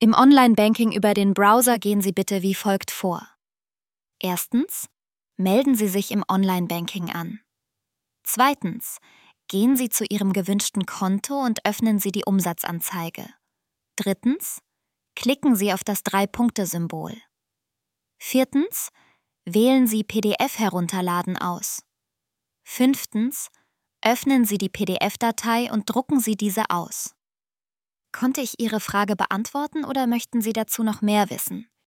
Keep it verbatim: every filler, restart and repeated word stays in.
Im Online-Banking über den Browser gehen Sie bitte wie folgt vor. Erstens, melden Sie sich im Online-Banking an. Zweitens, gehen Sie zu Ihrem gewünschten Konto und öffnen Sie die Umsatzanzeige. Drittens, klicken Sie auf das Drei-Punkte-Symbol. Viertens, wählen Sie P D F herunterladen aus. Fünftens, öffnen Sie die P D F-Datei und drucken Sie diese aus. Konnte ich Ihre Frage beantworten oder möchten Sie dazu noch mehr wissen?